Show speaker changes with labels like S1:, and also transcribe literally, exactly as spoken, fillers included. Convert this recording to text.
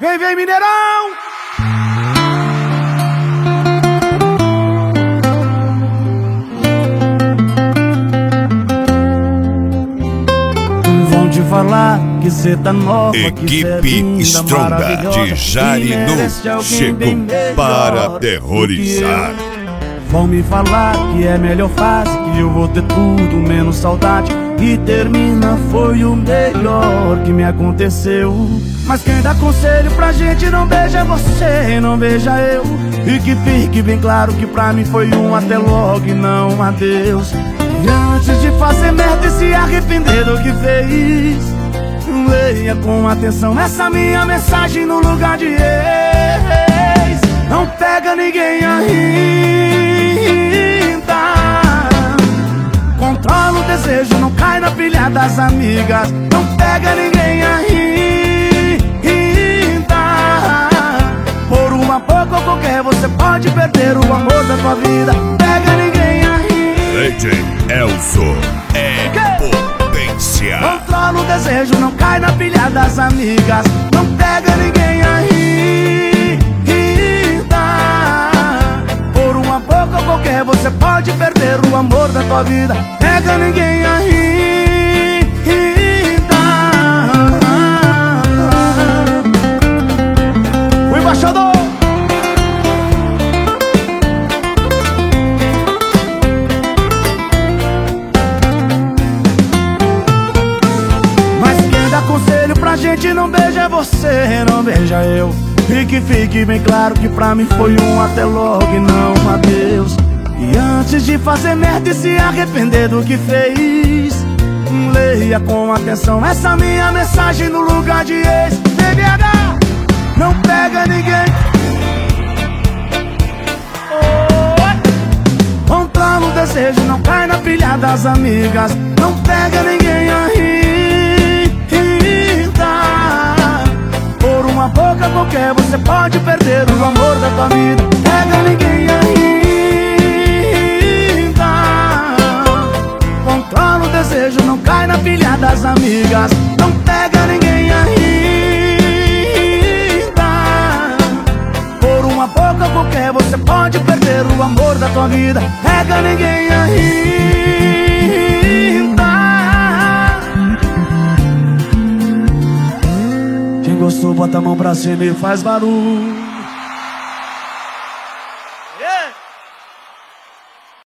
S1: Vem, vem, Mineirão! Vão te falar que cê tá nova,
S2: Equipe
S1: que cê é linda,
S2: Stronda de Jarinu chegou para aterrorizar.
S1: Vão me falar que é melhor fase, que eu vou ter tudo menos saudade, e termina foi o melhor que me aconteceu. Mas quem dá conselho pra gente não beija você, não beija eu. E que fique bem claro que pra mim foi um até logo e não um adeus. E antes de fazer merda e se arrepender do que fez, leia com atenção essa minha mensagem no lugar de ex. Não pega ninguém ainda, controla o desejo, não cai na pilha das amigas. Não pega ninguém ainda, por uma pouco ou qualquer você pode perder o amor da tua vida. Pega ninguém ainda.
S2: D J Elzo é potência.
S1: Controla o desejo, não cai na pilha das amigas. Não pega ninguém ainda, por uma boca ou qualquer você pode perder o amor da tua vida. Pega ninguém ainda. O embaixador. Conselho pra gente não beija você, não beija eu. E que fique bem claro que pra mim foi um até logo e não um adeus. E antes de fazer merda e se arrepender do que fez, leia com atenção essa minha mensagem no lugar de ex. B B H, não pega ninguém. Oh, controla o desejo, não cai na pilha das amigas. Não pega ninguém aí. Por uma boca qualquer você pode perder o amor da tua vida. Pega ninguém ainda, controla o desejo, não cai na pilha das amigas. Não pega ninguém ainda, por uma boca qualquer você pode perder o amor da tua vida. Pega ninguém ainda. Gostou, bota a mão pra cima e faz barulho.